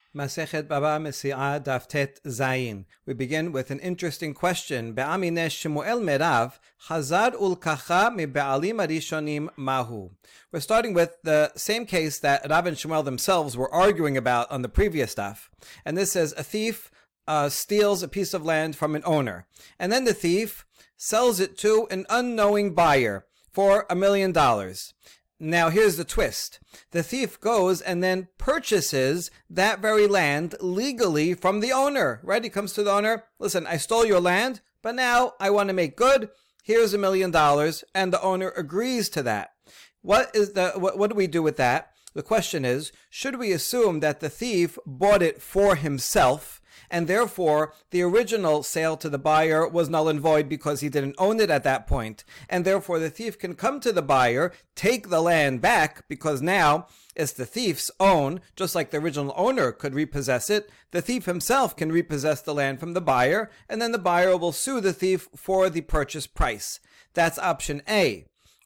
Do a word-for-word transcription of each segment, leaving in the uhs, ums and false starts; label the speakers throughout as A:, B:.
A: Masechet Baba Mesi'ah Daf Tet Zayin. We begin with an interesting question. Be'amine Shemuel Merav, Hazar ulkacha mi be'alim arishonim mahu. We're starting with the same case that Rav and Shemuel themselves were arguing about on the previous daf. And this says a thief uh, steals a piece of land from an owner. And then the thief sells it to an unknowing buyer for a million dollars. Now here's the twist. The thief goes and then purchases that very land legally from the owner, right? He comes to the owner, listen, I stole your land, but now I want to make good. Here's a million dollars, and the owner agrees to that. What is the what, what do we do with that? The question is, should we assume that the thief bought it for himself, and therefore the original sale to the buyer was null and void because he didn't own it at that point, and therefore the thief can come to the buyer, take the land back, because now it's the thief's own, just like the original owner could repossess it. The thief himself can repossess the land from the buyer, and then the buyer will sue the thief for the purchase price. That's option A.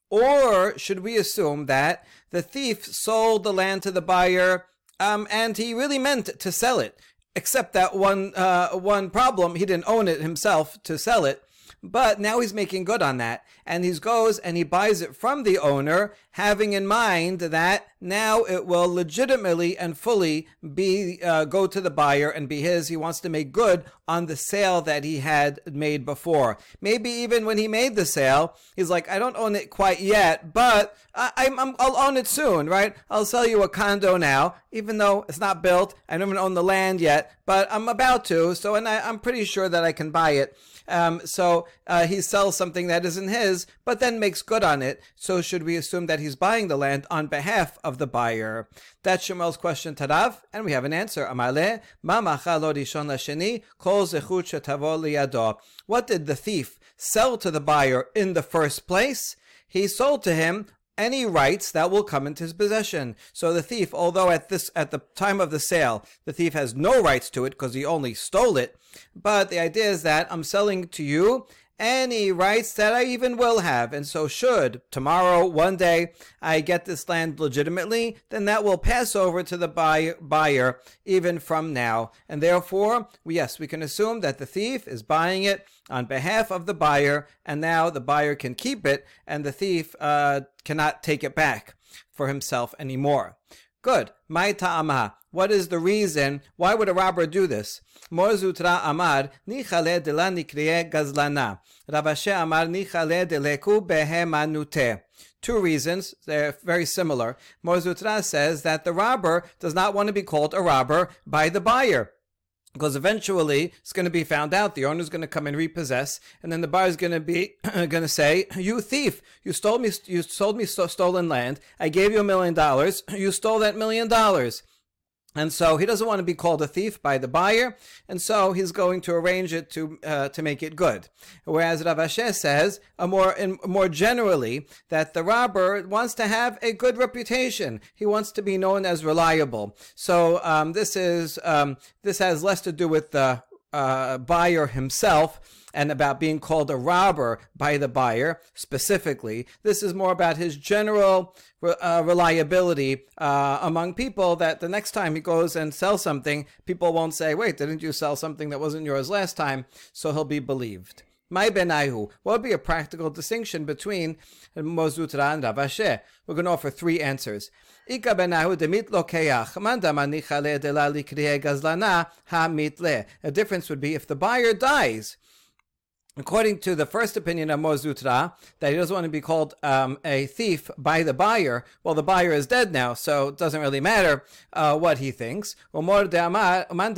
A: Or should we assume that the thief sold the land to the buyer um, and he really meant to sell it? Except that one uh, one problem, he didn't own it himself to sell it, but now he's making good on that, and he goes and he buys it from the owner, having in mind that now it will legitimately and fully be uh, go to the buyer and be his. He wants to make good on the sale that he had made before. Maybe even when he made the sale, he's like, I don't own it quite yet, but I, I'm, I'm, I'll own it soon, right? I'll sell you a condo now, even though it's not built. I don't even own the land yet, but I'm about to, so and I, I'm pretty sure that I can buy it. Um, so uh, he sells something that isn't his, but then makes good on it. So should we assume that he's buying the land on behalf of the buyer? That's Shemuel's question to Rav, and we have an answer. Amale, ma macha lo rishon lasheni, kol zechut shetavo liyado. What did the thief sell to the buyer in the first place? He sold to him any rights that will come into his possession. So the thief, although at this at the time of the sale, the thief has no rights to it because he only stole it, but the idea is that I'm selling to you any rights that I even will have. And so should tomorrow, one day, I get this land legitimately, then that will pass over to the buy- buyer even from now. And therefore, yes, we can assume that the thief is buying it on behalf of the buyer, and now the buyer can keep it, and the thief uh, cannot take it back for himself anymore. Good. Mai ta'amah. What is the reason? Why would a robber do this? Mor Zutra amar, nichale de la nikriye gazlana. Rav Ashi amar, nichale de leku behemanute. Two reasons. They're very similar. Mor Zutra says that the robber does not want to be called a robber by the buyer, because eventually it's going to be found out. The owner's going to come and repossess, and then the buyer's going to be going to say, "You thief! You stole me! You sold me st- stolen land. I gave you a million dollars. You stole that million dollars." And so he doesn't want to be called a thief by the buyer, and so he's going to arrange it to uh, to make it good. Whereas Rav Ashi says, uh, more in, more generally, that the robber wants to have a good reputation. He wants to be known as reliable. So um, this is um, this has less to do with the uh, buyer himself and about being called a robber by the buyer specifically. This is more about his general uh, reliability uh, among people, that the next time he goes and sells something, people won't say, wait, didn't you sell something that wasn't yours last time? So he'll be believed. Mai benaihu. What would be a practical distinction between Mor Zutra and Rav Ashi? We're going to offer three answers. Ika benaihu demit lokeach. Mandama nichale de la likriye gazlana ha mitle. A difference would be if the buyer dies. According to the first opinion of Mor Zutra, that he doesn't want to be called um, a thief by the buyer. Well, the buyer is dead now, so it doesn't really matter uh, what he thinks. But according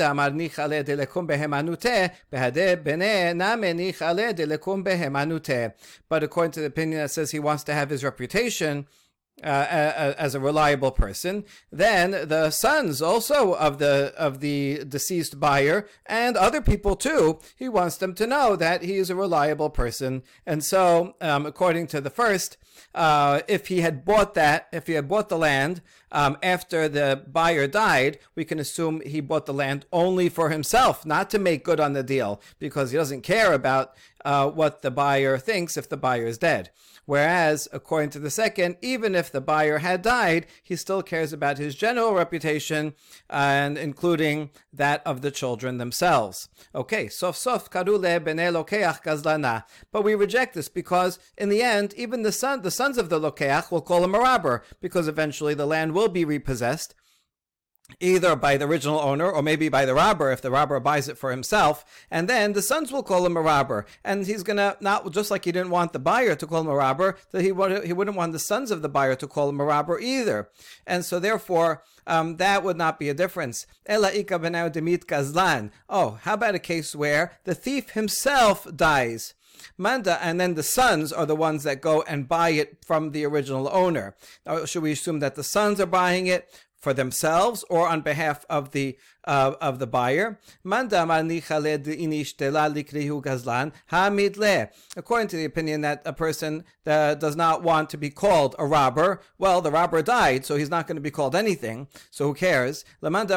A: to the opinion that says he wants to have his reputation Uh, as a reliable person, then the sons also of the of the deceased buyer and other people too, he wants them to know that he is a reliable person. And so, um, according to the first, uh, if he had bought that, if he had bought the land um, after the buyer died, we can assume he bought the land only for himself, not to make good on the deal, because he doesn't care about uh, what the buyer thinks if the buyer is dead. Whereas, according to the second, even if the buyer had died, he still cares about his general reputation, and including that of the children themselves. Okay, sof sof karule bene lokeach gazlana. But we reject this because, in the end, even the son, the sons of the lokeach will call him a robber, because eventually the land will be repossessed, either by the original owner or maybe by the robber if the robber buys it for himself, and then the sons will call him a robber, and he's gonna, not just like he didn't want the buyer to call him a robber, that he would, he wouldn't want the sons of the buyer to call him a robber either, and so therefore um, that would not be a difference. Ela ika benau demit gazlan. Oh, how about a case where the thief himself dies? Manda, and then the sons are the ones that go and buy it from the original owner. Now, should we assume that the sons are buying it for themselves or on behalf of the uh, of the buyer? According to the opinion that a person uh, does not want to be called a robber, well, the robber died, so he's not going to be called anything, so who cares? But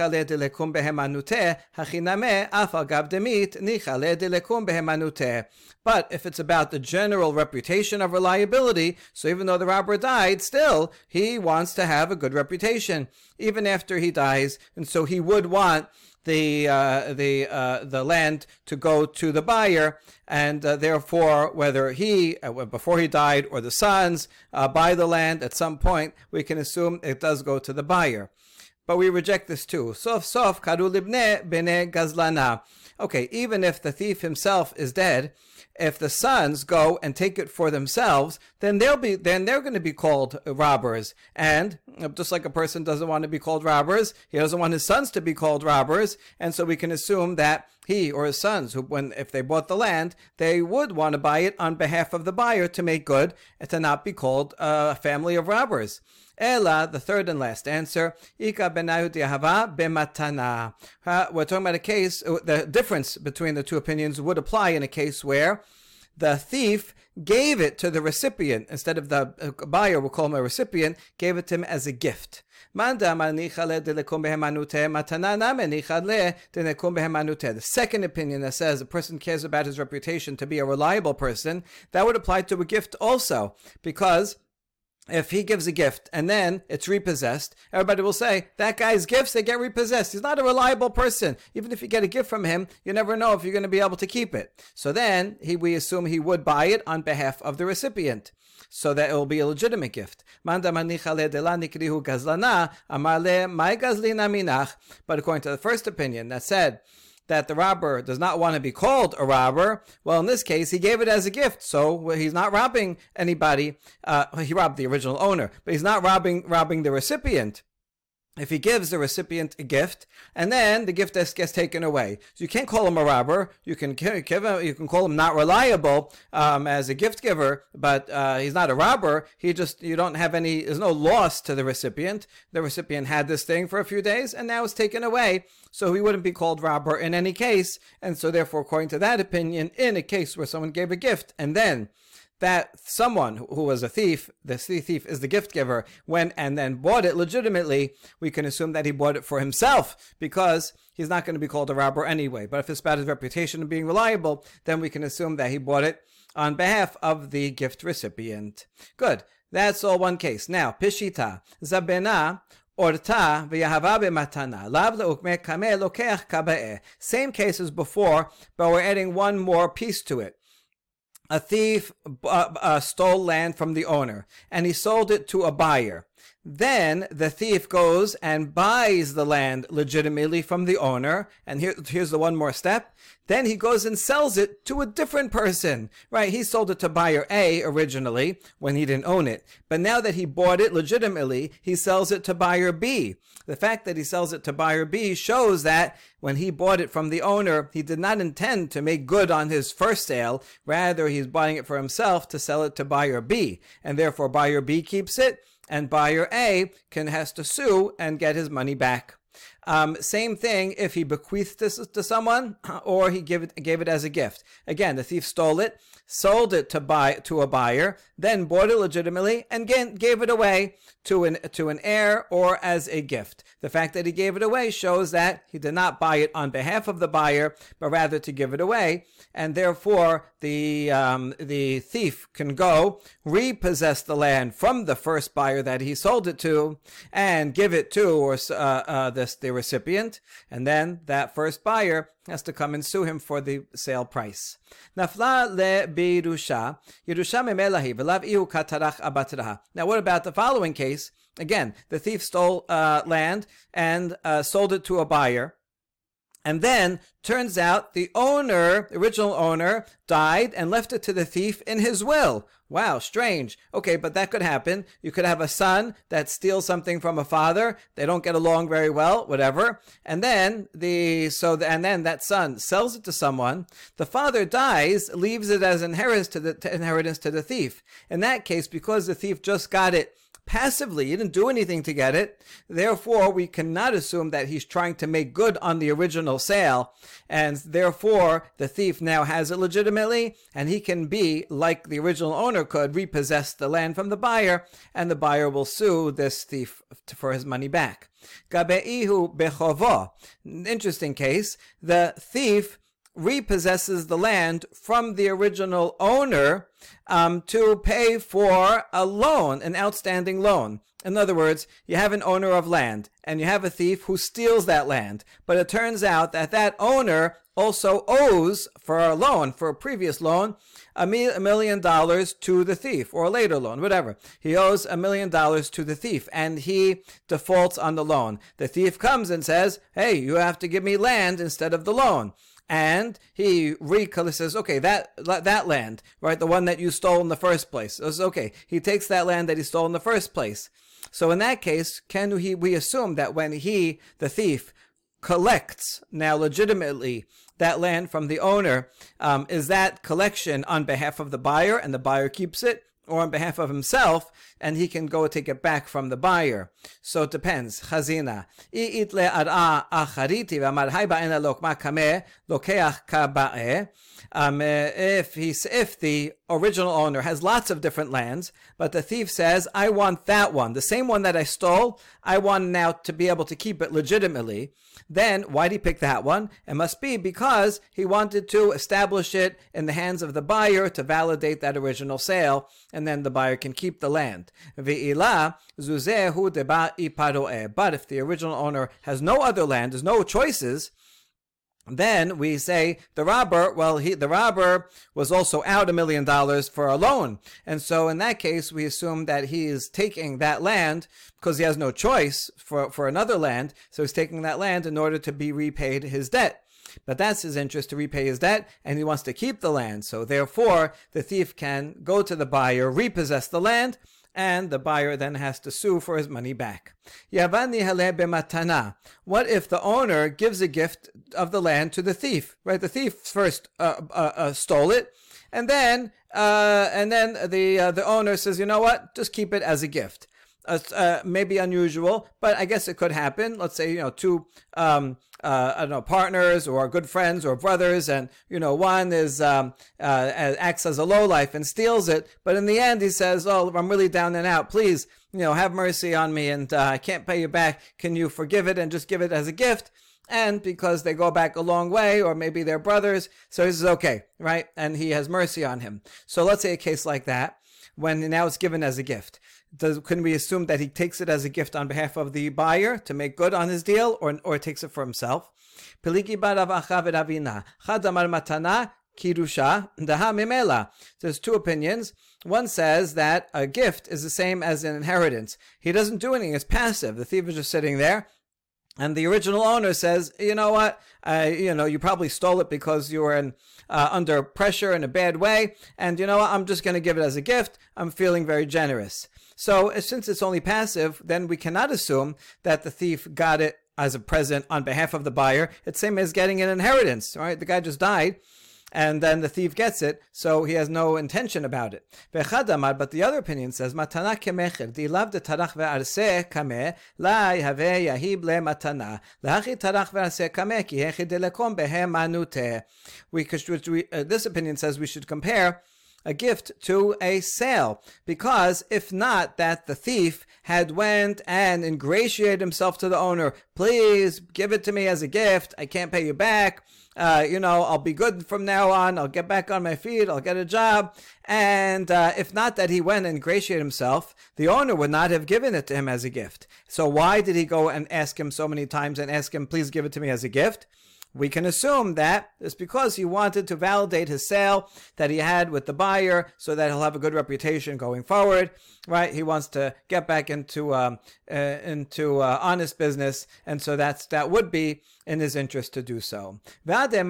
A: if it's about the general reputation of reliability, so even though the robber died, still, he wants to have a good reputation, even after he dies, and so he would want the uh, the uh, the land to go to the buyer, and uh, therefore, whether he, uh, before he died, or the sons uh, buy the land at some point, we can assume it does go to the buyer. But we reject this too. Sof sof karu libne bene gazlana. Okay, even if the thief himself is dead, if the sons go and take it for themselves, then they'll be then they're going to be called robbers. And just like a person doesn't want to be called robbers, he doesn't want his sons to be called robbers, and so we can assume that he or his sons, who, when if they bought the land, they would want to buy it on behalf of the buyer to make good and to not be called a family of robbers. Ela, the third and last answer, Ika benayu diahava bematana. We're talking about a case, the difference between the two opinions would apply in a case where the thief gave it to the recipient, instead of the buyer, we'll call him a recipient, gave it to him as a gift. The second opinion that says a person cares about his reputation to be a reliable person, that would apply to a gift also, because if he gives a gift and then it's repossessed, everybody will say, that guy's gifts, they get repossessed. He's not a reliable person. Even if you get a gift from him, you never know if you're going to be able to keep it. So then he, we assume he would buy it on behalf of the recipient, so that it will be a legitimate gift. But according to the first opinion that said that the robber does not want to be called a robber, well, in this case, he gave it as a gift, so he's not robbing anybody. Uh, he robbed the original owner, but he's not robbing robbing the recipient. If he gives the recipient a gift, and then the gift gets taken away, so you can't call him a robber. You can give him, you can call him not reliable um, as a gift giver, but uh, he's not a robber. He just, you don't have any. There's no loss to the recipient. The recipient had this thing for a few days, and now it's taken away, so he wouldn't be called robber in any case. And so, therefore, according to that opinion, in a case where someone gave a gift and then that someone who was a thief, the thief is the gift giver, went and then bought it legitimately, we can assume that he bought it for himself, because he's not going to be called a robber anyway. But if it's about his reputation of being reliable, then we can assume that he bought it on behalf of the gift recipient. Good. That's all one case. Now, Pishita, Zabena, Orta v'yahava b'matana. Lav le'ukme kameh lokeach kaba'eh. Same case as before, but we're adding one more piece to it. A thief uh, uh, stole land from the owner, and he sold it to a buyer. Then the thief goes and buys the land legitimately from the owner, and here, here's the one more step. Then he goes and sells it to a different person, right? He sold it to buyer A originally when he didn't own it, but now that he bought it legitimately, he sells it to buyer B. The fact that he sells it to buyer B shows that when he bought it from the owner, he did not intend to make good on his first sale. Rather, he's buying it for himself to sell it to buyer B, and therefore buyer B keeps it, and buyer A can has to sue and get his money back. Um, same thing if he bequeathed this to someone or he gave it, gave it as a gift. Again, the thief stole it, sold it to buy to a buyer, then bought it legitimately, and again gave it away to an to an heir or as a gift. The fact that he gave it away shows that he did not buy it on behalf of the buyer, but rather to give it away, and therefore the um, the thief can go repossess the land from the first buyer that he sold it to, and give it to or uh, uh, this the recipient, and then that first buyer has to come and sue him for the sale price. Nafla le birusha, Yerusha memelahi v'lav ihu katarach abatraha. Now, what about the following case? Again, the thief stole uh, land and uh, sold it to a buyer. And then, turns out the owner, the original owner, died and left it to the thief in his will. Wow, strange. Okay, but that could happen. You could have a son that steals something from a father. They don't get along very well, whatever. And then the so the, and then that son sells it to someone. The father dies, leaves it as inheritance to the to inheritance to the thief. In that case, because the thief just got it passively, he didn't do anything to get it, therefore we cannot assume that he's trying to make good on the original sale, and therefore the thief now has it legitimately, and he can be, like the original owner could, repossess the land from the buyer, and the buyer will sue this thief for his money back. Gabeihu bechovo. Interesting case. The thief repossesses the land from the original owner um, to pay for a loan, an outstanding loan. In other words, you have an owner of land and you have a thief who steals that land, but it turns out that that owner also owes for a loan, for a previous loan, a million dollars to the thief, or a later loan, whatever. He owes a million dollars to the thief, and he defaults on the loan. The thief comes and says, hey, you have to give me land instead of the loan. And he recalls, says, okay, that that land, right, the one that you stole in the first place. Says, okay, he takes that land that he stole in the first place. So in that case, can he, we assume that when he, the thief, collects now legitimately that land from the owner, um, is that collection on behalf of the buyer and the buyer keeps it, or on behalf of himself, and he can go take it back from the buyer? So it depends. Chazina. Um, if he's, if the original owner has lots of different lands, but the thief says, I want that one, the same one that I stole, I want now to be able to keep it legitimately, then why did he pick that one? It must be because he wanted to establish it in the hands of the buyer to validate that original sale, and then the buyer can keep the land. But if the original owner has no other land, there's no choices, then we say the robber, well, he, the robber was also out a million dollars for a loan. And so in that case, we assume that he is taking that land because he has no choice for, for another land. So he's taking that land in order to be repaid his debt. But that's his interest, to repay his debt, and he wants to keep the land. So therefore, the thief can go to the buyer, repossess the land, and the buyer then has to sue for his money back. Yavani hale b'matana. What if the owner gives a gift of the land to the thief? Right, the thief first uh, uh, uh, stole it, and then uh, and then the uh, the owner says, you know what, just keep it as a gift. Uh, uh, maybe unusual, but I guess it could happen. Let's say, you know, two, um, uh, I don't know, partners or good friends or brothers, and, you know, one is, um, uh, acts as a lowlife and steals it, but in the end he says, oh, I'm really down and out. Please, you know, have mercy on me, and uh, I can't pay you back. Can you forgive it and just give it as a gift? And because they go back a long way, or maybe they're brothers, so he says, okay, right? And he has mercy on him. So let's say a case like that, when now it's given as a gift. Does, can we assume that he takes it as a gift on behalf of the buyer to make good on his deal, or or takes it for himself? There's two opinions. One says that a gift is the same as an inheritance. He doesn't do anything. It's passive. The thief is just sitting there. And the original owner says, you know what, uh, you know, you probably stole it because you were in, uh, under pressure in a bad way. And you know what, I'm just going to give it as a gift. I'm feeling very generous. So since it's only passive, then we cannot assume that the thief got it as a present on behalf of the buyer. It's same as getting an inheritance, right? The guy just died. and then the thief gets it, so he has no intention about it. But the other opinion says, Matana kemecher, di lav de tarach ve'arse kame, la have yahib le matana, lahachi tarach ve'arse kame, ki hechi delekom behem anute. We, uh, this opinion says we should compare a gift to a sale, because if not, that the thief had went and ingratiated himself to the owner, please give it to me as a gift, I can't pay you back, uh, you know, I'll be good from now on, I'll get back on my feet, I'll get a job. And uh, if not that he went and ingratiated himself, the owner would not have given it to him as a gift. So why did he go and ask him so many times and ask him, please give it to me as a gift? We can assume that it's because he wanted to validate his sale that he had with the buyer so that he'll have a good reputation going forward, right? He wants to get back into um, uh, into uh, honest business, and so that's that would be in his interest to do so. The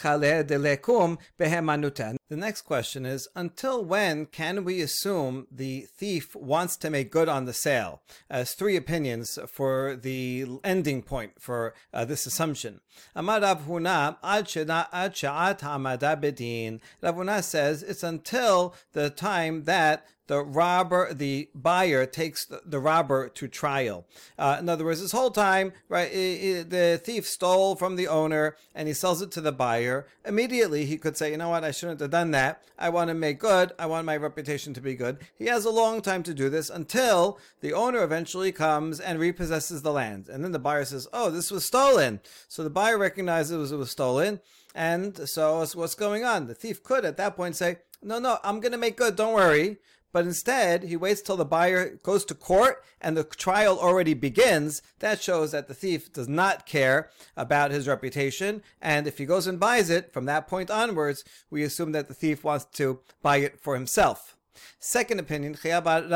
A: next question is, until when can we assume the thief wants to make good on the sale? As three opinions for the ending point for uh, this assumption. Amar Rav Huna, ad she'at hamada bedin. Rav Huna says it's until the time that the robber, the buyer takes the, the robber to trial. Uh, in other words, this whole time, right, it, it, the thief stole from the owner and he sells it to the buyer. Immediately, he could say, you know what, I shouldn't have done that. I want to make good. I want my reputation to be good. He has a long time to do this until the owner eventually comes and repossesses the land. And then the buyer says, oh, this was stolen. So the buyer recognizes it was, it was stolen. And so what's going on? The thief could at that point say, no, no, I'm going to make good. Don't worry. But instead, he waits till the buyer goes to court and the trial already begins. That shows that the thief does not care about his reputation. And if he goes and buys it, from that point onwards, we assume that the thief wants to buy it for himself. Second opinion, this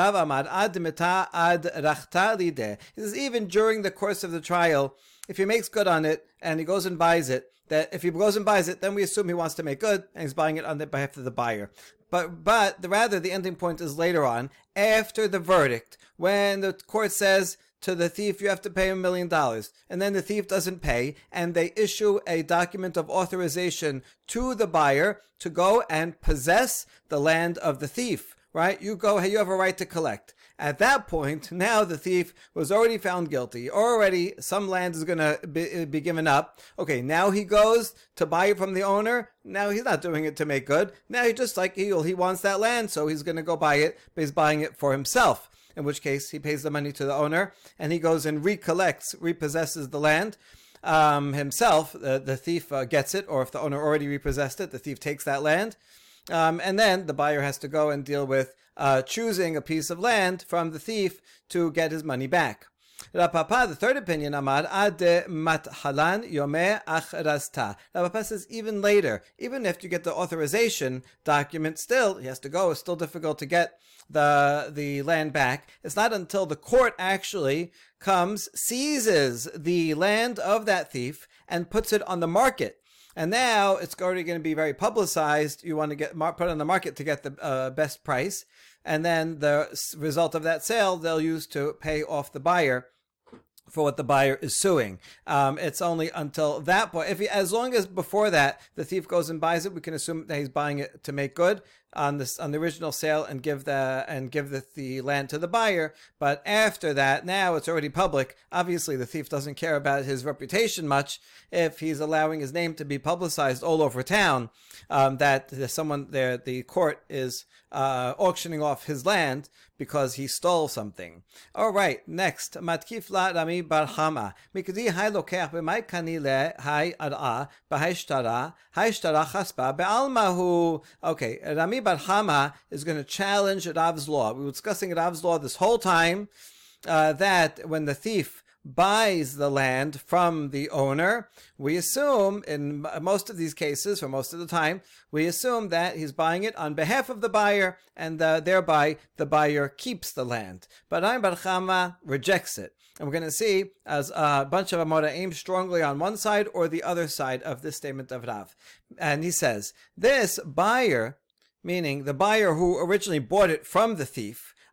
A: is even during the course of the trial, if he makes good on it and he goes and buys it, that if he goes and buys it, then we assume he wants to make good and he's buying it on the behalf of the buyer. But but the, rather the ending point is later on, after the verdict, when the court says to the thief, you have to pay a million dollars, and then the thief doesn't pay, and they issue a document of authorization to the buyer to go and possess the land of the thief, right? You go, hey, you have a right to collect. At that point, now the thief was already found guilty. Already, some land is going to be, be given up. Okay, now he goes to buy it from the owner. Now he's not doing it to make good. Now he just like, he, he wants that land, so he's going to go buy it, but he's buying it for himself. In which case, he pays the money to the owner, and he goes and recollects, repossesses the land um, himself. Uh, the thief uh, gets it, or if the owner already repossessed it, the thief takes that land. Um, and then the buyer has to go and deal with uh, choosing a piece of land from the thief to get his money back. Rav Papa, the third opinion, Amar, ad mathalan yomeh achrasta. Rav Papa says even later, even if you get the authorization document, still, he has to go, it's still difficult to get the the land back. It's not until the court actually comes, seizes the land of that thief, and puts it on the market. And now it's already going to be very publicized. You want to get put on the market to get the uh, best price. And then the result of that sale, they'll use to pay off the buyer for what the buyer is suing. Um, it's only until that point. If he, as long as before that, the thief goes and buys it, we can assume that he's buying it to make good on this on the original sale and give the and give the, the land to the buyer. But after that, now it's already public. Obviously, the thief doesn't care about his reputation much if he's allowing his name to be publicized all over town. Um, that someone there, the court is uh, auctioning off his land because he stole something. All right, next, matkif la Rami bar Chama. Mikdi hai lokech b'may kanile hai ar'a b'haishtara haishtara chaspa be'almahu. Okay, Rami bar Chama is going to challenge Rav's law. We were discussing Rav's law this whole time, uh, that when the thief buys the land from the owner, we assume, in most of these cases, for most of the time, we assume that he's buying it on behalf of the buyer, and uh, thereby the buyer keeps the land. But Rami bar Chama rejects it. And we're going to see as a bunch of Amoraim strongly on one side or the other side of this statement of Rav. And he says, this buyer, meaning the buyer who originally bought it from the thief,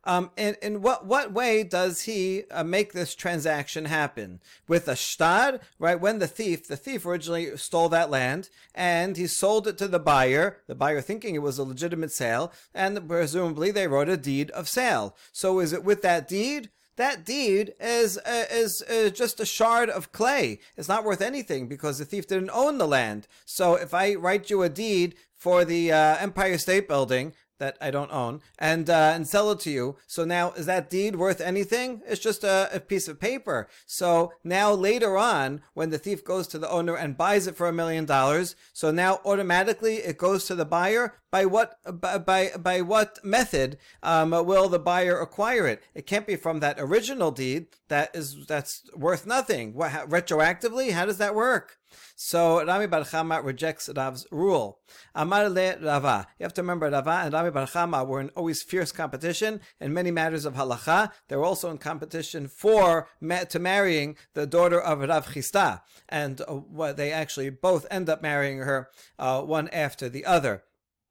A: Um, in, in what, what way does he uh, make this transaction happen? With a shtar, right? When the thief, the thief originally stole that land and he sold it to the buyer, the buyer thinking it was a legitimate sale, and presumably they wrote a deed of sale. So is it with that deed? That deed is uh, is uh, just a shard of clay. It's not worth anything because the thief didn't own the land. So if I write you a deed for the uh, Empire State Building that I don't own, and uh, and sell it to you. So now, is that deed worth anything? It's just a, a piece of paper. So now later on, when the thief goes to the owner and buys it for a million dollars, so now automatically it goes to the buyer. By what by by, by what method um, will the buyer acquire it? It can't be from that original deed that is that's worth nothing. What, how, retroactively, how does that work? So Rami Bar Chama rejects Rav's rule. Amar le Rava. You have to remember, Rava and Rami Bar Chama were in always fierce competition in many matters of halacha. They were also in competition for ma- to marrying the daughter of Rav Chisda, and uh, well, they actually both end up marrying her uh, one after the other.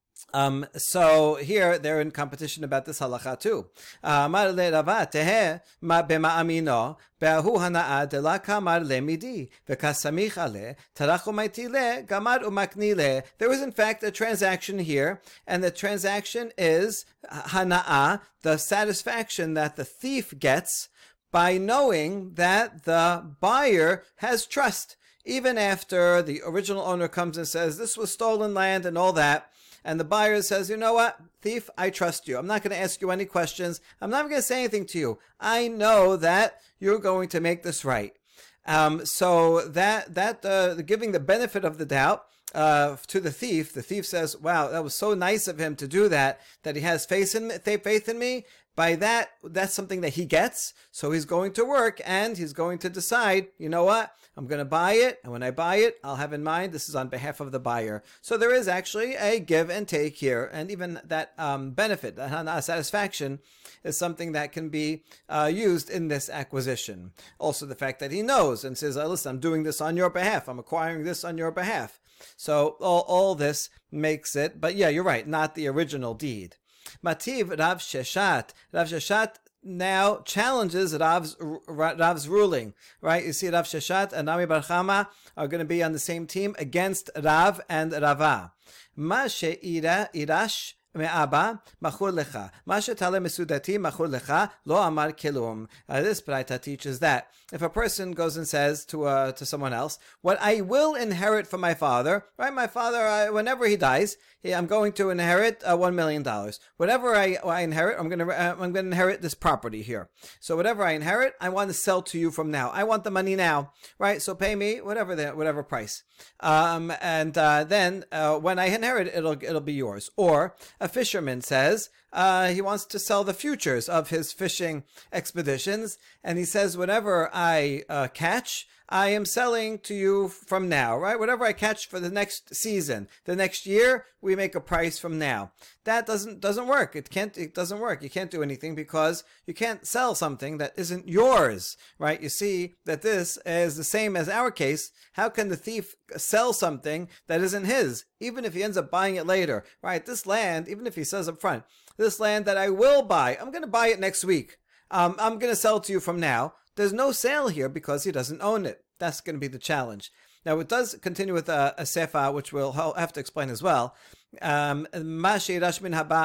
A: Um, so here they're in competition about this halacha too. Amar le Rava tehe ma b'ma'amino be'ahu hana'a de la kamar le midi v'kasamich ale tarachumayti le gamar umakni le. There is in fact a transaction here, and the transaction is hana'a, the satisfaction that the thief gets by knowing that the buyer has trust, even after the original owner comes and says this was stolen land and all that. And the buyer says, you know what, thief, I trust you. I'm not going to ask you any questions. I'm not going to say anything to you. I know that you're going to make this right. Um, so that that uh, giving the benefit of the doubt uh, to the thief, the thief says, wow, that was so nice of him to do that, that he has faith in, faith in me. By that, that's something that he gets. So he's going to work and he's going to decide, you know what, I'm going to buy it. And when I buy it, I'll have in mind this is on behalf of the buyer. So there is actually a give and take here. And even that um, benefit, that satisfaction, is something that can be uh, used in this acquisition. Also the fact that he knows and says, listen, I'm doing this on your behalf. I'm acquiring this on your behalf. So all, all this makes it, but yeah, you're right, not the original deed. Mativ Rav Sheshat. Rav Sheshat now challenges Rav's, Rav's ruling, right? You see, Rav Sheshat and Rami Bar Chama are going to be on the same team against Rav and Rava. Ma she'ira irash me'aba machur lecha. Ma she'tale mesudati machur lecha lo amar kelum. This Braita teaches that if a person goes and says to uh, to someone else, what I will inherit from my father, right? My father, uh, whenever he dies, he, I'm going to inherit uh, one million dollars. Whatever I, I inherit, I'm going to uh, I'm going to inherit this property here. So whatever I inherit, I want to sell to you from now. I want the money now, right? So pay me whatever the whatever price. Um, and uh, then uh, when I inherit it, it'll it'll be yours. Or a fisherman says, Uh, he wants to sell the futures of his fishing expeditions, and he says, whatever I uh, catch, I am selling to you from now, right? Whatever I catch for the next season, the next year, we make a price from now. That doesn't doesn't work. It can't. It doesn't work. You can't do anything because you can't sell something that isn't yours, right? You see that this is the same as our case. How can the thief sell something that isn't his, even if he ends up buying it later, right? This land, even if he says up front, this land that I will buy, I'm going to buy it next week. Um, I'm going to sell it to you from now. There's no sale here because he doesn't own it. That's going to be the challenge. Now, it does continue with a, a sefa, which we'll have to explain as well. Um, if he adds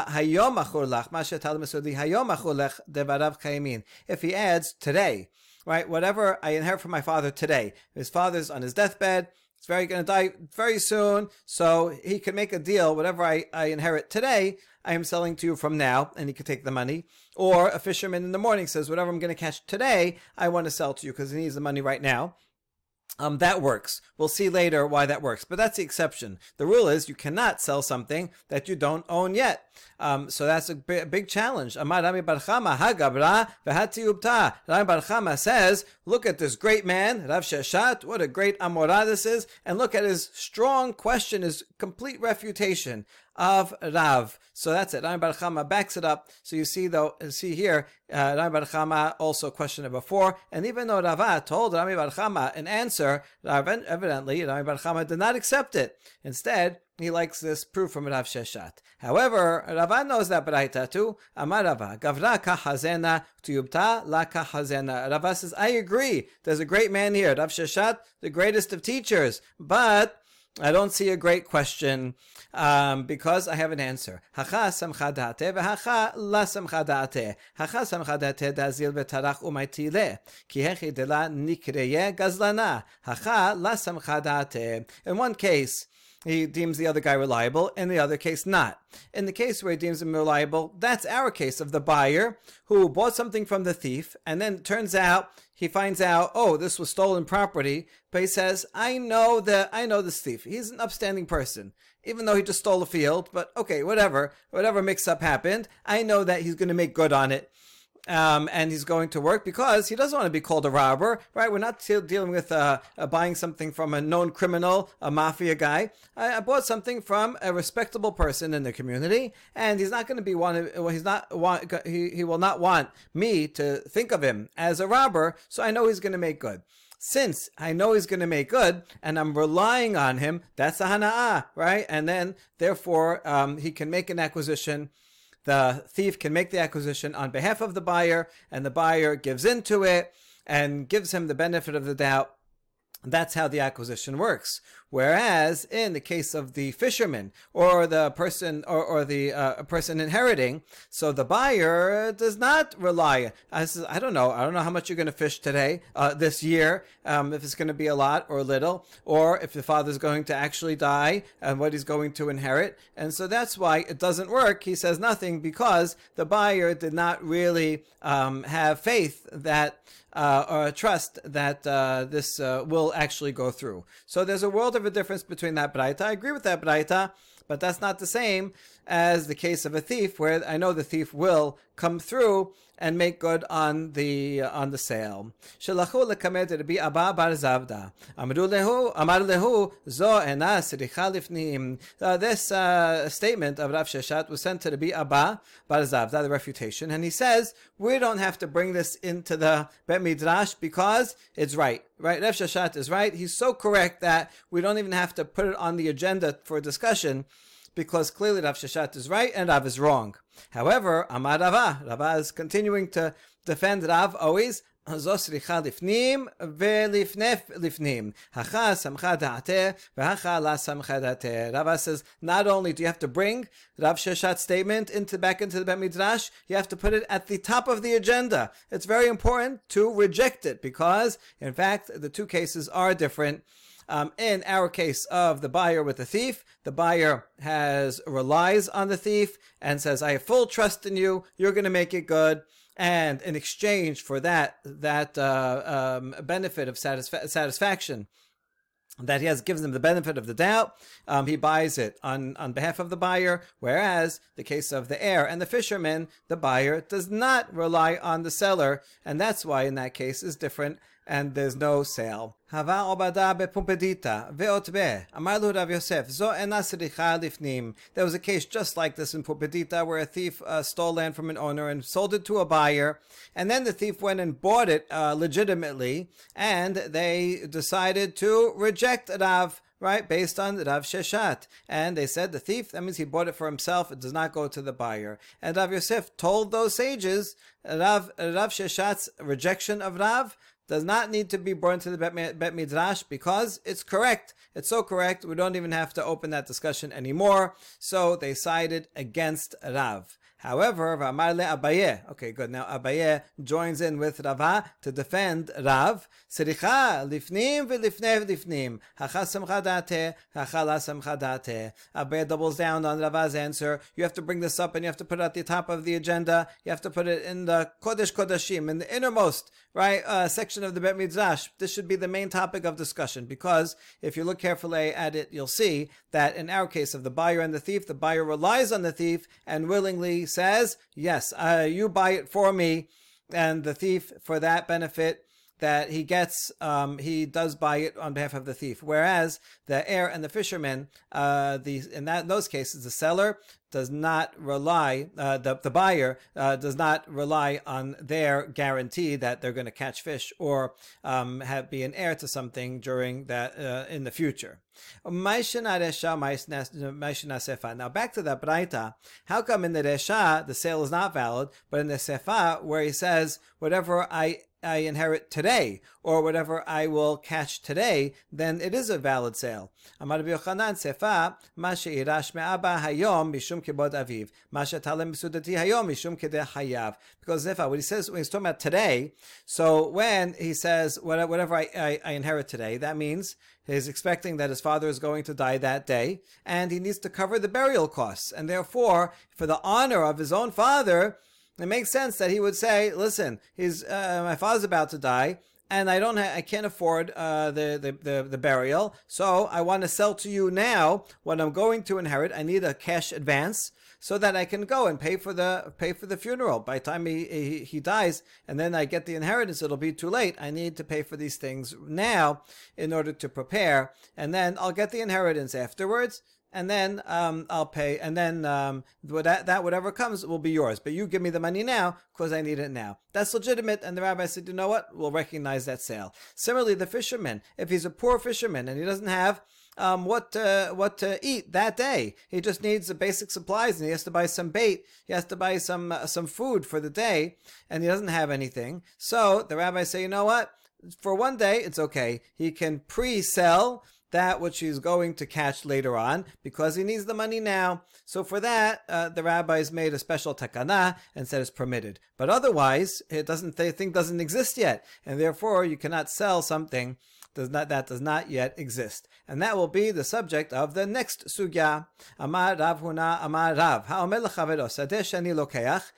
A: today, right, whatever I inherit from my father today, his father's on his deathbed, he's very going to die very soon, so he can make a deal, whatever I, I inherit today, I am selling to you from now, and he could take the money. Or a fisherman in the morning says, whatever I'm going to catch today, I want to sell to you because he needs the money right now. Um, that works. We'll see later why that works, but that's the exception. The rule is you cannot sell something that you don't own yet. Um, so that's a big, big challenge. Amar Rami Bar Chama hagabra v'hati ubta. Rami Bar Chama says, look at this great man, Rav Sheshat, what a great Amorah this is, and look at his strong question, his complete refutation. of Rav. So that's it. Rami Bar Chama backs it up. So you see, though, see here, uh, Rami Bar Chama also question number four. And even though Rava told Rami Bar Chama an answer, evidently Rami Bar Chama did not accept it. Instead, he likes this proof from Rav Sheshet. However, Rava knows that Braita too. Amar Rava, Gavra kahazena tuyubta la kahazena. Rava says, I agree. There's a great man here, Rav Sheshet, the greatest of teachers. But I don't see a great question um, because I have an answer. Hacha samcha da'ateh v'hacha la samcha da'ateh. Hacha samcha da'ateh da'azil v'tarach u'maytile. Ki hechi de la nikreye gazlana. Hacha la samcha da'ateh. In one case, he deems the other guy reliable, in the other case not. In the case where he deems him reliable, that's our case of the buyer who bought something from the thief, and then it turns out he finds out, oh, this was stolen property, but he says, I know that I know this thief. He's an upstanding person, even though he just stole a field, but okay, whatever, whatever mix-up happened, I know that he's going to make good on it. Um, and he's going to work because he doesn't want to be called a robber, right? We're not t- dealing with uh, uh, buying something from a known criminal, a mafia guy. I, I bought something from a respectable person in the community, and he's not going to be one. Well, he's not want. He he will not want me to think of him as a robber. So I know he's going to make good. Since I know he's going to make good, and I'm relying on him, that's a hana'ah, right? And then therefore um, he can make an acquisition. The thief can make the acquisition on behalf of the buyer, and the buyer gives into it and gives him the benefit of the doubt. That's how the acquisition works. Whereas in the case of the fisherman or the person or, or the uh, person inheriting, so the buyer does not rely. I says, I don't know. I don't know how much you're going to fish today, uh, this year, um, if it's going to be a lot or little, or if the father's going to actually die and what he's going to inherit. And so that's why it doesn't work. He says nothing because the buyer did not really um, have faith that Uh, or trust that uh, this uh, will actually go through. So there's a world of a difference between that Braita. I agree with that Braita, but that's not the same as the case of a thief, where I know the thief will come through and make good on the uh, on the sale. Shelachu lekamed Rabbi Abba bar Zavda. Amru lehu, amar lehu, zo ena sricha lifnim. This uh, statement of Rav Sheshet was sent to Rabbi Abba bar Zavda, the refutation, and he says we don't have to bring this into the Bet Midrash because it's right. Right, Rav Sheshet is right. He's so correct that we don't even have to put it on the agenda for discussion, because clearly Rav Sheshet is right and Rav is wrong. However, Amar Rava, Rava is continuing to defend Rav always. Zosricha lifnim velifnef lifnim. Hacha samcha da'ateh v'hacha la samcha da'ateh. Rava says not only do you have to bring Rav Sheshet's statement into back into the Bet Midrash, you have to put it at the top of the agenda. It's very important to reject it because, in fact, the two cases are different. Um, in our case of the buyer with the thief, the buyer has relies on the thief and says, I have full trust in you, you're going to make it good. And in exchange for that, that uh, um, benefit of satisfa- satisfaction, that he has gives him the benefit of the doubt, um, he buys it on, on behalf of the buyer, whereas the case of the heir and the fisherman, the buyer does not rely on the seller, and that's why in that case is different, and there's no sale. Hava obada bepumpedita veotbe amarlu Rav Yosef zo ena sricha lifnim. There was a case just like this in Pumpedita where a thief uh, stole land from an owner and sold it to a buyer, and then the thief went and bought it uh, legitimately, and they decided to reject Rav, right, based on Rav Sheshet. And they said the thief, that means he bought it for himself, it does not go to the buyer. And Rav Yosef told those sages, Rav, Rav Sheshet's rejection of Rav does not need to be brought to the Bet, Bet Midrash because it's correct. It's so correct, we don't even have to open that discussion anymore. So they sided against Rav. However, V'amar le Abaye. Okay, good. Now Abaye joins in with Rava to defend Rav. Sricha lifnim v'lifnei lifnim. Hacha samcha da'ateh, hacha la samcha da'ateh. Abaye doubles down on Rava's answer. You have to bring this up and you have to put it at the top of the agenda. You have to put it in the Kodesh Kodashim, in the innermost, right, uh, section of the Bet Midrash. This should be the main topic of discussion because if you look carefully at it, you'll see that in our case of the buyer and the thief, the buyer relies on the thief and willingly says, yes, uh, you buy it for me, and the thief, for that benefit, that he gets, um, he does buy it on behalf of the thief. Whereas the heir and the fisherman, uh, the in that in those cases, the seller does not rely, uh, the, the buyer uh, does not rely on their guarantee that they're going to catch fish or um, have be an heir to something during that uh, in the future. Now back to the Braita. How come in the Resha the sale is not valid, but in the Sefa where he says whatever I I inherit today, or whatever I will catch today, then it is a valid sale. Amar Rabbi Yochanan Sefa, ma she'irash me'aba hayom mishum kibod aviv, ma she'talem misudati hayom mishum kedeh hayav. Because Sefa, what he says when he's talking about today, so when he says whatever I, I, I inherit today, that means he's expecting that his father is going to die that day, and he needs to cover the burial costs, and therefore, for the honor of his own father, it makes sense that he would say, listen, he's, uh, my father's about to die, and I don't ha- I can't afford uh, the, the, the, the burial, so I want to sell to you now what I'm going to inherit. I need a cash advance so that I can go and pay for the pay for the funeral. By the time he, he, he dies, and then I get the inheritance, it'll be too late. I need to pay for these things now in order to prepare, and then I'll get the inheritance afterwards. And then um, I'll pay, and then um, that, that whatever comes will be yours. But you give me the money now because I need it now. That's legitimate. And the rabbi said, you know what? We'll recognize that sale. Similarly, the fisherman, if he's a poor fisherman and he doesn't have um, what uh, what to eat that day, he just needs the basic supplies, and he has to buy some bait. He has to buy some uh, some food for the day, and he doesn't have anything. So the rabbi say, you know what? For one day, it's okay. He can pre-sell that which he's going to catch later on because he needs the money now. So for that, uh, the rabbis made a special takana and said it's permitted. But otherwise, it doesn't. The thing doesn't exist yet, and therefore you cannot sell something does not that does not yet exist. And that will be the subject of the next sugya. Amar Rav Huna Amar Rav Ha'omer lechavero sadeh shani lokeach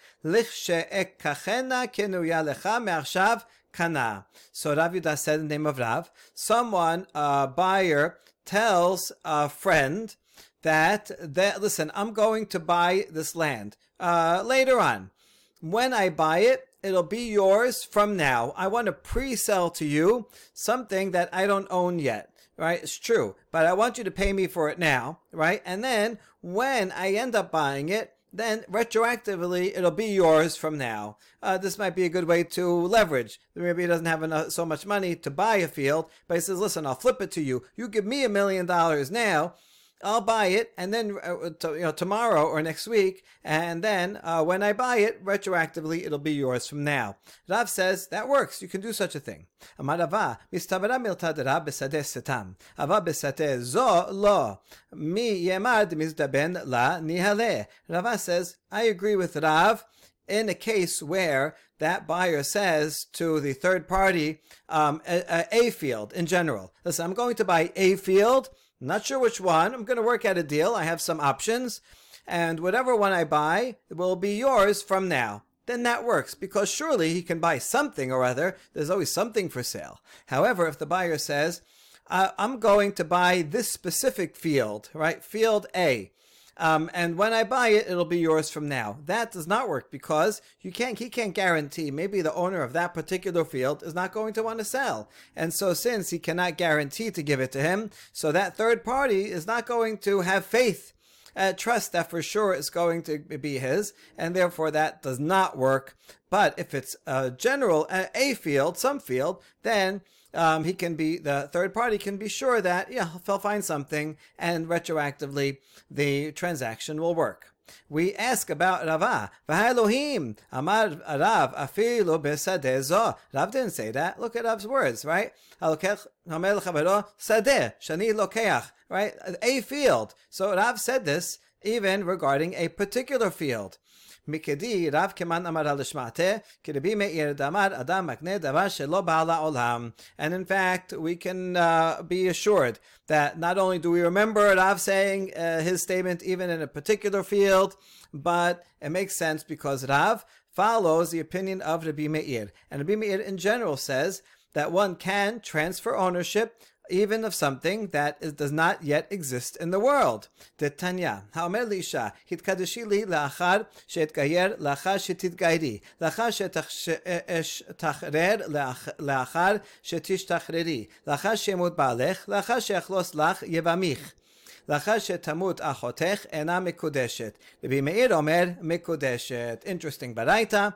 A: lichshe'ekachena kenuya lecha me'achshav kana. So Rav Yudah said in the name of Rav, someone, a buyer, tells a friend that, that listen, I'm going to buy this land uh, later on. When I buy it, it'll be yours from now. I want to pre-sell to you something that I don't own yet. Right? It's true. But I want you to pay me for it now. Right? And then when I end up buying it, then retroactively it'll be yours from now. Uh, this might be a good way to leverage. Maybe he doesn't have enough, so much money to buy a field, but he says, listen, I'll flip it to you. You give me a million dollars now, I'll buy it, and then uh, to, you know, tomorrow or next week, and then uh, when I buy it, retroactively, it'll be yours from now. Rav says that works. You can do such a thing. Amar Rava, mistabara milta de Rav besadeh setam. Ava besadeh zo lo. Mi yemad mizdaben la nihaleh. Rava says, I agree with Rav in a case where that buyer says to the third party, um, a, a, a field in general. Listen, I'm going to buy a field. Not sure which one. I'm going to work out a deal. I have some options. And whatever one I buy will be yours from now. Then that works, because surely he can buy something or other. There's always something for sale. However, if the buyer says, uh, I'm going to buy this specific field, right? Field A. Um, and when I buy it, it'll be yours from now. That does not work because you can't, he can't guarantee. Maybe the owner of that particular field is not going to want to sell. And so since he cannot guarantee to give it to him, so that third party is not going to have faith, uh, trust that for sure it's going to be his. And therefore that does not work. But if it's a general, a field, some field, then Um, he can be, the third party can be sure that, yeah, he'll find something, and retroactively the transaction will work. We ask about Rava. V'ha'elohim, amar Rav, afilu besadeh zo. Rav didn't say that. Look at Rav's words, right? Ha'omer l'chavero sadeh, shani lokeach, right? A field. So Rav said this even regarding a particular field. Mikedi Rav Keman Amar Alishmate Kirabi Meir Damar Adam Makne Davar Shelo Ba'ala Olam. And in fact, we can uh, be assured that not only do we remember Rav saying uh, his statement even in a particular field, but it makes sense because Rav follows the opinion of Rabbi Meir. And Rabbi Meir in general says that one can transfer ownership even of something that is, does not yet exist in the world. Tanya, ha'omer li'isha, hitkadeshi li la'achar she'etgayer la'achar she'titgayri, la'achar she'tachrer la'achar she'tishtachreri, la'achar she'emut ba'alech, la'achar she'achlos lach yevamich. לאחר שתמות אחותך אינה מקודשת. רבי מאיר אומר מקודשת. Interesting baraita.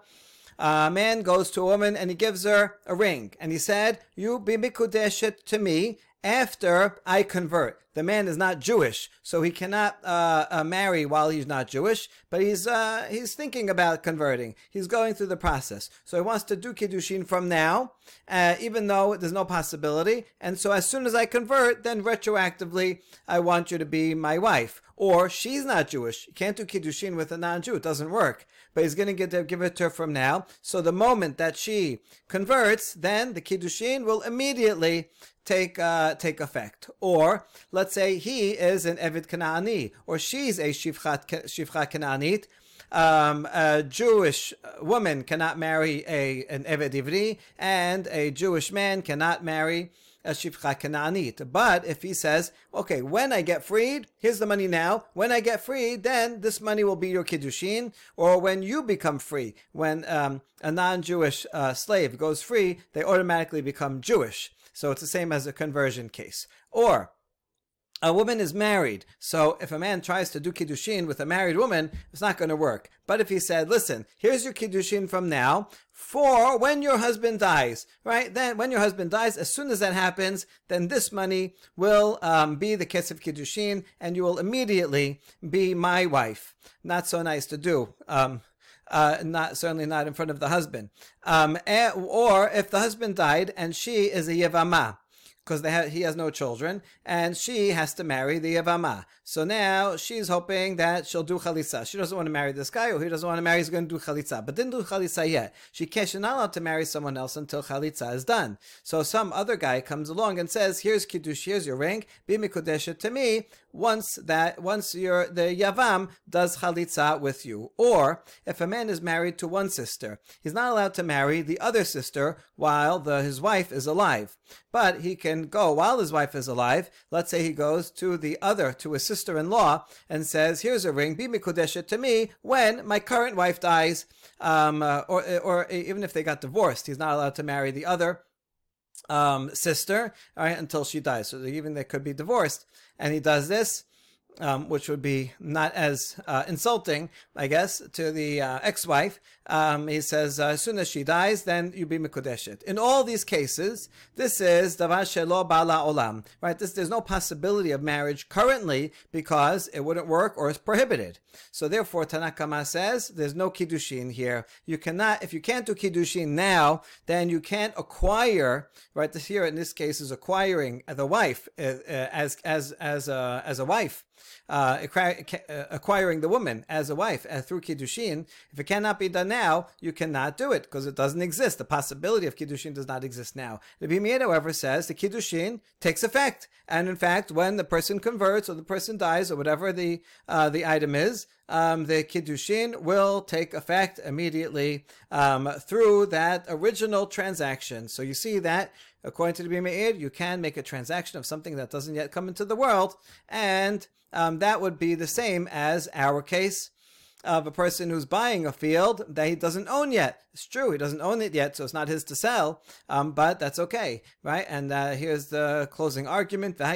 A: A man goes to a woman and he gives her a ring. And he said, you be mikudeshet to me after I convert. The man is not Jewish, so he cannot uh, uh, marry while he's not Jewish, but he's uh, he's thinking about converting. He's going through the process. So he wants to do Kiddushin from now, uh, even though there's no possibility. And so as soon as I convert, then retroactively, I want you to be my wife. Or she's not Jewish. You can't do Kiddushin with a non-Jew. It doesn't work. But he's going to get to give it to her from now. So the moment that she converts, then the Kiddushin will immediately take uh, take effect. Or let's say he is an Eved Kanaani, or she's a Shifcha Kanaanit. Um, a Jewish woman cannot marry a an Eved Ivri, and a Jewish man cannot marry a Shifcha Kanaanit. But if he says, okay, when I get freed, here's the money now. When I get freed, then this money will be your Kiddushin. Or when you become free, when um, a non-Jewish uh, slave goes free, they automatically become Jewish. So it's the same as a conversion case. Or a woman is married, so if a man tries to do Kiddushin with a married woman, it's not going to work. But if he said, listen, here's your Kiddushin from now, for when your husband dies, right? Then when your husband dies, as soon as that happens, then this money will um, be the Kesef Kiddushin, and you will immediately be my wife. Not so nice to do. Um, Uh, not certainly not in front of the husband. Um, or if the husband died and she is a Yevama, because he has no children, and she has to marry the Yevama. So now she's hoping that she'll do Chalitza. She doesn't want to marry this guy, or he doesn't want to marry, he's going to do Chalitza, but didn't do Chalitza yet. She can't, she's not allowed to marry someone else until Chalitza is done. So some other guy comes along and says, here's Kiddush, here's your ring, be Mikudeshet to me, once that, once your the Yavam does Chalitza with you. Or, if a man is married to one sister, he's not allowed to marry the other sister while the, his wife is alive. But he can go while his wife is alive. Let's say he goes to the other, to his sister-in-law, and says, here's a ring, be mikudeshet to me when my current wife dies. Um, uh, or, or even if they got divorced, he's not allowed to marry the other um, sister, all right, until she dies. So even they could be divorced. And he does this, um, which would be not as uh, insulting, I guess, to the uh, ex-wife. Um, he says, uh, as soon as she dies, then you be mikudeshet. In all these cases, this is davar shelo bala olam, right? This, there's no possibility of marriage currently because it wouldn't work or it's prohibited. So therefore, Tanna Kama says there's no kiddushin here. You cannot, if you can't do kiddushin now, then you can't acquire, right? This here in this case is acquiring the wife uh, uh, as as as a as a wife. Uh, acquiring the woman as a wife uh, through Kiddushin. If it cannot be done now, you cannot do it because it doesn't exist. The possibility of Kiddushin does not exist now. Rabbi Meir, however, says the Kiddushin takes effect. And in fact, when the person converts or the person dies or whatever the uh, the item is, um, the Kiddushin will take effect immediately um, through that original transaction. So you see that according to the Rabbi Meir, you can make a transaction of something that doesn't yet come into the world, and um, that would be the same as our case of a person who's buying a field that he doesn't own yet. It's true, he doesn't own it yet, so it's not his to sell, um, but that's okay, right? And uh, here's the closing argument. Um,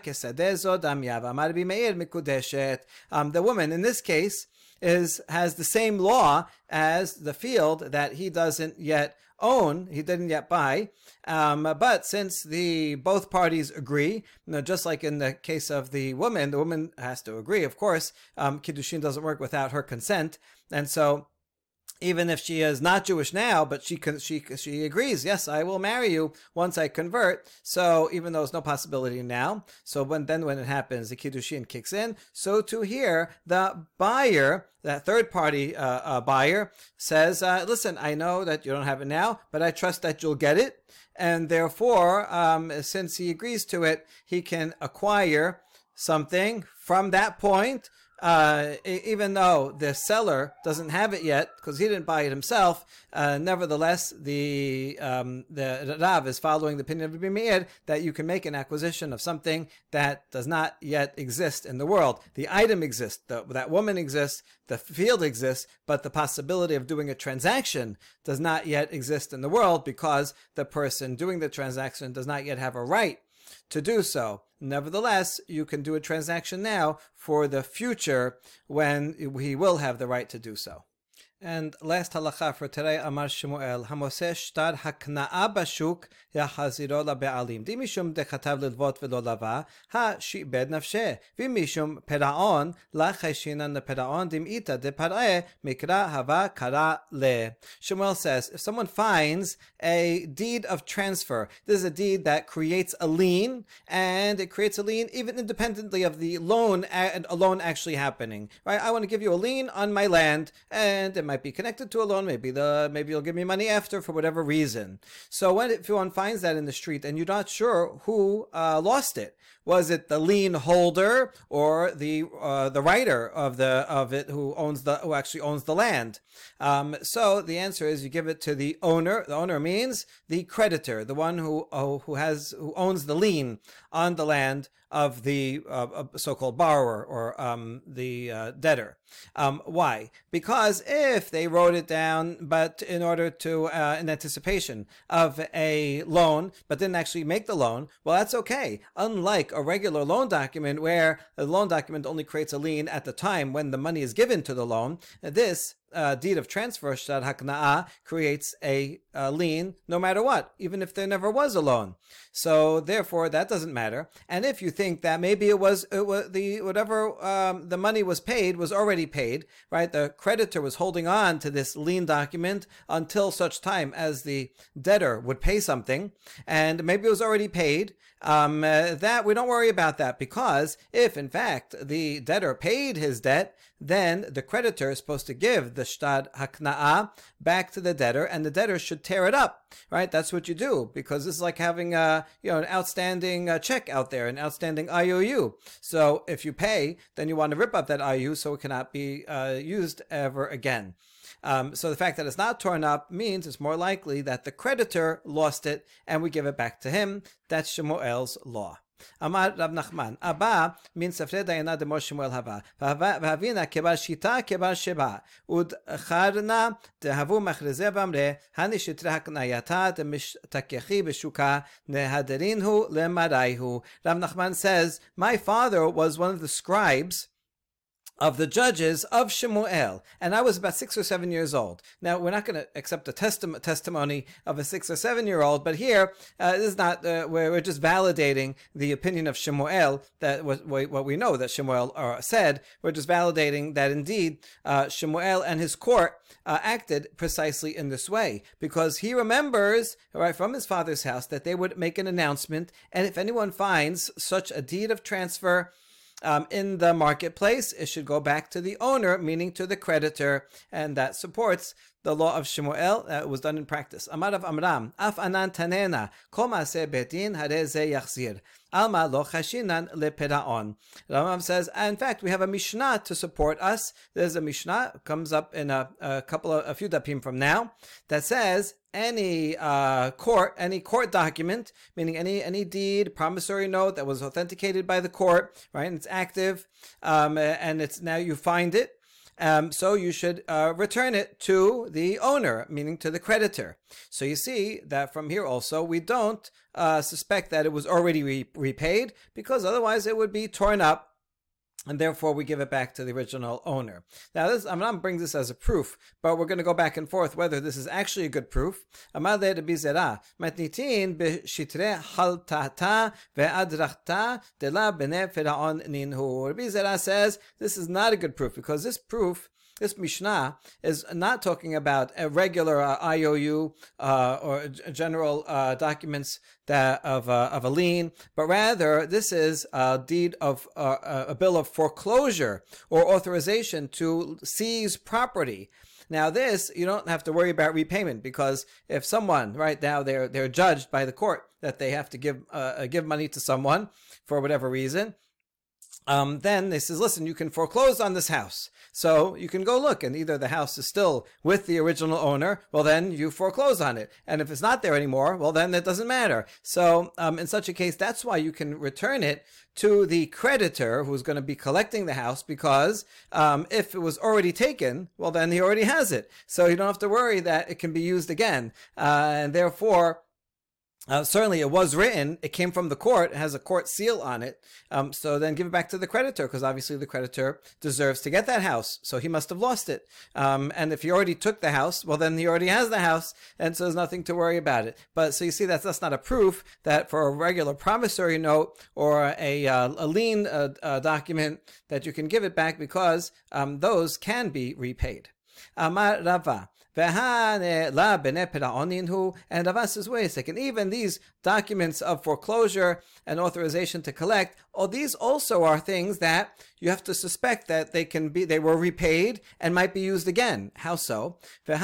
A: the woman, in this case, is has the same law as the field that he doesn't yet own, he didn't yet buy, um, but since the both parties agree, you know, just like in the case of the woman, the woman has to agree, of course. um, Kiddushin doesn't work without her consent, and so even if she is not Jewish now, but she she she agrees, yes, I will marry you once I convert. So even though there's no possibility now, so when then when it happens, the Kiddushin kicks in. So to here, the buyer, that third party uh, uh, buyer, says, uh, listen, I know that you don't have it now, but I trust that you'll get it. And therefore, um, since he agrees to it, he can acquire something from that point uh, e- even though the seller doesn't have it yet because he didn't buy it himself, uh, nevertheless, the um, the Rav is following the opinion of Rabbi Meir that you can make an acquisition of something that does not yet exist in the world. The item exists, the, that woman exists, the field exists, but the possibility of doing a transaction does not yet exist in the world because the person doing the transaction does not yet have a right to do so. Nevertheless, you can do a transaction now for the future when he will have the right to do so. And last halacha for today, Amar Shmuel, Hamoseh shtar hakna'a bashuk yachaziro laba'alim. Di mishum dechatav lilvot velo lava, ha shi'bed nafsheh. Vi mishum pera'on la chayshinan lepera'on dim'ita de par'eh mikra hava kara le. Shmuel says, if someone finds a deed of transfer, this is a deed that creates a lien, and it creates a lien even independently of the loan, a loan actually happening. Right? I want to give you a lien on my land, and it might be connected to a loan. Maybe the maybe you'll give me money after for whatever reason. So when if one finds that in the street and you're not sure who uh, lost it, was it the lien holder or the uh, the writer of the of it who owns the who actually owns the land? Um, so the answer is you give it to the owner. The owner means the creditor, the one who oh, who has who owns the lien on the land of the uh, so-called borrower or um, the uh, debtor. Um, why? Because if they wrote it down, but in order to, uh, in anticipation of a loan, but didn't actually make the loan, well, that's okay. Unlike a regular loan document where the loan document only creates a lien at the time when the money is given to the loan, this Uh, deed of transfer, shtar hakna'a, creates a uh, lien no matter what, even if there never was a loan. So therefore, that doesn't matter. And if you think that maybe it was, it was the whatever um, the money was paid was already paid, right? The creditor was holding on to this lien document until such time as the debtor would pay something, and maybe it was already paid. Um, uh, that we don't worry about that, because if in fact the debtor paid his debt, then the creditor is supposed to give the shtar hakna'a back to the debtor, and the debtor should tear it up, right? That's what you do, because this is like having a you know an outstanding uh, check out there, an outstanding I O U. So if you pay, then you want to rip up that I O U so it cannot be uh, used ever again. Um, so the fact that it's not torn up means it's more likely that the creditor lost it and we give it back to him. That's Shmuel's law. Amar Rav Nachman, Abba min sefrei dayana de Moshe Shmuel hava, v'havina kebar shita kebar sheba, ud charna dehavu machrezeh v'amre, hani shitre haknayata de mishtakechi b'shuka nehaderinhu lemaraihu. Rav Nachman says, my father was one of the scribes of the judges of Shemuel, and I was about six or seven years old. Now, we're not going to accept a testi- testimony of a six or seven year old, but here, uh, this is not, uh, we're, we're just validating the opinion of Shemuel, that what, what we know that Shemuel uh, said. We're just validating that indeed uh, Shemuel and his court uh, acted precisely in this way, because he remembers, right, from his father's house that they would make an announcement, and if anyone finds such a deed of transfer Um, in the marketplace, it should go back to the owner, meaning to the creditor, and that supports the law of Shemuel that was done in practice. Amar Rav Amram, Af anan tanena, kol maaseh betin hare ze yachzir, alma lo chashinan lepera'on. Rambam says, in fact, we have a Mishnah to support us. There's a Mishnah, comes up in a, a couple of, a few dapim from now, that says, any uh, court, any court document, meaning any any deed, promissory note that was authenticated by the court, right? And it's active, um, and it's now you find it. Um, so you should uh, return it to the owner, meaning to the creditor. So you see that from here also we don't uh, suspect that it was already re- repaid, because otherwise it would be torn up, and therefore we give it back to the original owner. Now, this Amram brings this as a proof, but we're going to go back and forth whether this is actually a good proof. Amar le Rabbi Zera, matnitin b'shitre haltata ve'adrachta de la b'nei Pharaon ninhu. Rabbi Zera says this is not a good proof, because this proof, this Mishnah, is not talking about a regular uh, I O U uh, or general uh, documents that of uh, of a lien, but rather this is a deed of uh, a bill of foreclosure or authorization to seize property. Now, this you don't have to worry about repayment, because if someone right now they're they're judged by the court that they have to give uh, give money to someone for whatever reason. Um, then they says, listen, you can foreclose on this house. So you can go look, and either the house is still with the original owner, well, then you foreclose on it. And if it's not there anymore, well, then it doesn't matter. So um, in such a case, that's why you can return it to the creditor who's going to be collecting the house, because um, if it was already taken, well, then he already has it. So you don't have to worry that it can be used again. Uh, and therefore, Uh, certainly it was written, it came from the court, it has a court seal on it, um, so then give it back to the creditor, because obviously the creditor deserves to get that house, so he must have lost it. Um, and if he already took the house, well, then he already has the house, and so there's nothing to worry about it. But so you see, that's, that's not a proof that for a regular promissory note or a, uh, a lien uh, uh, document that you can give it back, because um, those can be repaid. Amar Rava. And Rava says, wait a second, even these documents of foreclosure and authorization to collect, oh, these also are things that you have to suspect that they can be, they were repaid and might be used again. How so?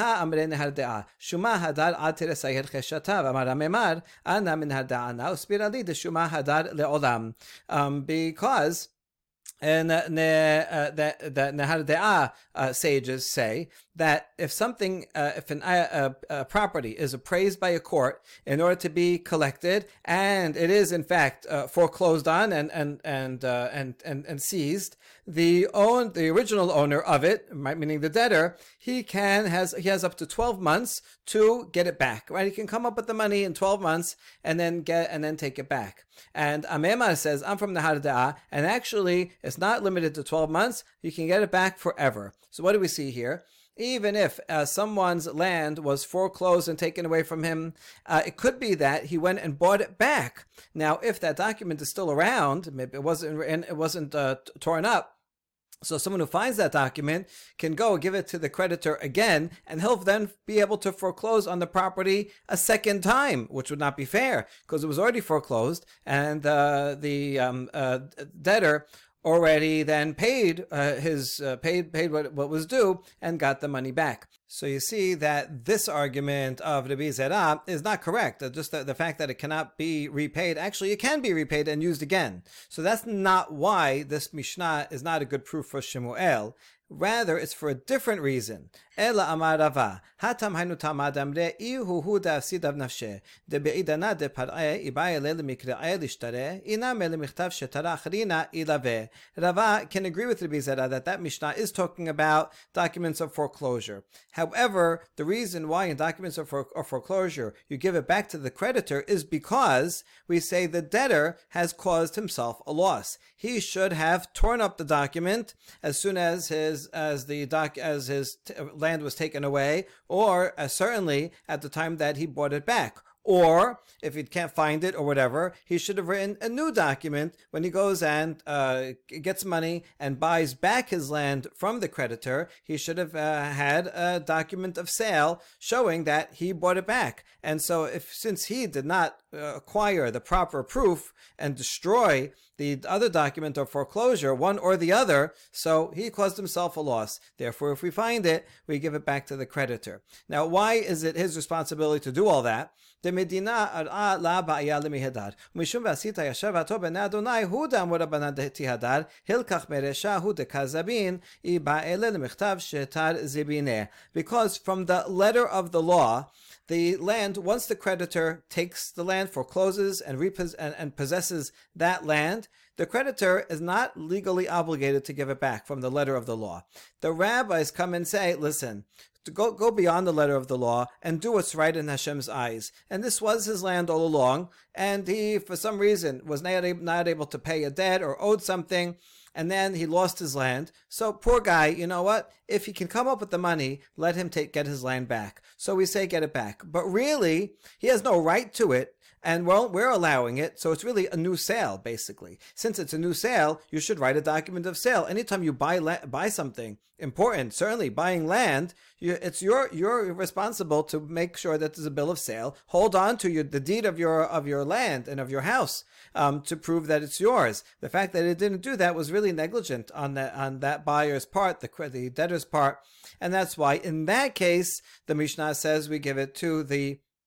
A: Um, because And uh, uh, the, the Nehar De'ah uh, sages say that if something, uh, if an, uh, a property is appraised by a court in order to be collected, and it is in fact uh, foreclosed on and and and, uh, and and and seized, the own the original owner of it, meaning the debtor, he can has he has up to twelve months to get it back. Right, he can come up with the money in twelve months and then get and then take it back. And Amemar says, I'm from Nehar De'ah, and actually it's not limited to twelve months. You can get it back forever. So what do we see here? Even if uh, someone's land was foreclosed and taken away from him, uh, it could be that he went and bought it back. Now, if that document is still around, maybe it wasn't it wasn't uh, torn up, so someone who finds that document can go give it to the creditor again, and he'll then be able to foreclose on the property a second time, which would not be fair because it was already foreclosed, and uh, the um, uh, debtor already then paid uh, his uh, paid paid what, what was due and got the money back. So you see that this argument of Rabbi Zerah is not correct. Just the, the fact that it cannot be repaid, actually it can be repaid and used again. So that's not why this Mishnah is not a good proof for Shemuel. Rather, it's for a different reason. Ela amar Rava, hatam hainu tamad amre ihu hu da sidav nafshe de beidana de par'e ibaye le mikra'e lishtare ina me michtav shetara achrina ilave. Rava can agree with Rabbi Zerah that that Mishnah is talking about documents of foreclosure. However, the reason why in documents of, for, of foreclosure you give it back to the creditor is because we say the debtor has caused himself a loss. He should have torn up the document as soon as his as the doc as his t- land was taken away, or uh, certainly at the time that he bought it back. Or if he can't find it or whatever, he should have written a new document when he goes and uh, gets money and buys back his land from the creditor. He should have uh, had a document of sale showing that he bought it back. And so if since he did not uh, acquire the proper proof and destroy the other document of foreclosure, one or the other, so he caused himself a loss. Therefore, if we find it, we give it back to the creditor. Now, why is it his responsibility to do all that? The Medina ar'a la ba'ya lemihadar. Mishum v'asita yashav hato b'nei Adonai hu da'amur rabbanan tihadar hilkach meresha hu dekazabin I ba'ele lemichtav shetar zibineh. Because from the letter of the law, the land, once the creditor takes the land, forecloses and, repos- and, and possesses that land, the creditor is not legally obligated to give it back from the letter of the law. The rabbis come and say, listen, to go, go beyond the letter of the law and do what's right in Hashem's eyes. And this was his land all along, and he, for some reason, was not able, not able to pay a debt or owed something, and then he lost his land. So poor guy, you know what? If he can come up with the money, let him take get his land back. So we say get it back. But really, he has no right to it. And well, we're allowing it, so it's really a new sale, basically. Since it's a new sale, you should write a document of sale. Anytime you buy la- buy something important, certainly buying land, you, it's your you're responsible to make sure that there's a bill of sale. Hold on to your, the deed of your of your land and of your house um, to prove that it's yours. The fact that it didn't do that was really negligent on that on that buyer's part, the the debtor's part, and that's why in that case the Mishnah says we give it to the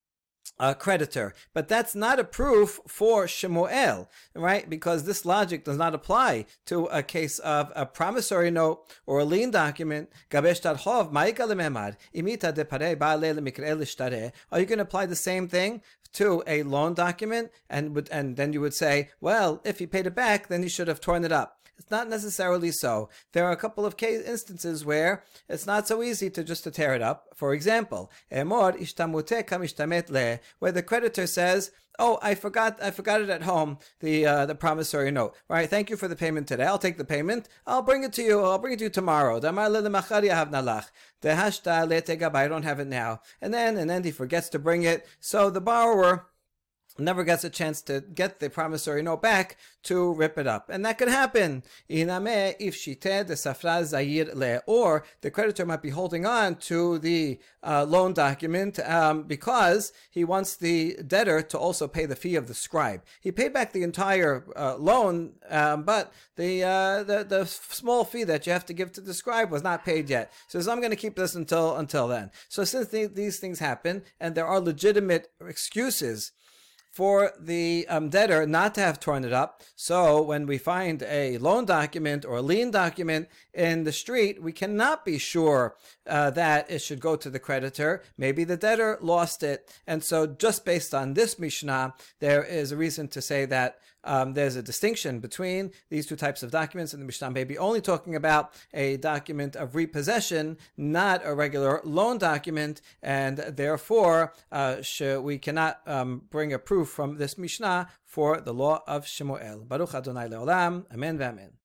A: a creditor. But that's not a proof for Shemuel, right? Because this logic does not apply to a case of a promissory note or a lien document. Are you going to apply the same thing to a loan document? And would, and then you would say, well, if he paid it back, then he should have torn it up. It's not necessarily so. There are a couple of case instances where it's not so easy to just to tear it up. For example, where the creditor says, "Oh, I forgot, I forgot it at home, the uh, the promissory note. All right, thank you for the payment today. I'll take the payment. I'll bring it to you. I'll bring it to you tomorrow. I don't have it now." And then and then he forgets to bring it. So the borrower never gets a chance to get the promissory note back to rip it up. And that could happen. Or the creditor might be holding on to the uh, loan document um, because he wants the debtor to also pay the fee of the scribe. He paid back the entire uh, loan, um, but the, uh, the the small fee that you have to give to the scribe was not paid yet. So I'm going to keep this until until then. So since the, these things happen, and there are legitimate excuses for the um, debtor not to have torn it up. So when we find a loan document or a lien document in the street, we cannot be sure uh, that it should go to the creditor. Maybe the debtor lost it. And so just based on this Mishnah, there is a reason to say that um, there's a distinction between these two types of documents. And the Mishnah may be only talking about a document of repossession, not a regular loan document. And therefore, uh, we cannot um, bring a proof from this Mishnah for the law of Shemuel. Baruch Adonai Leolam. Amen v'amen.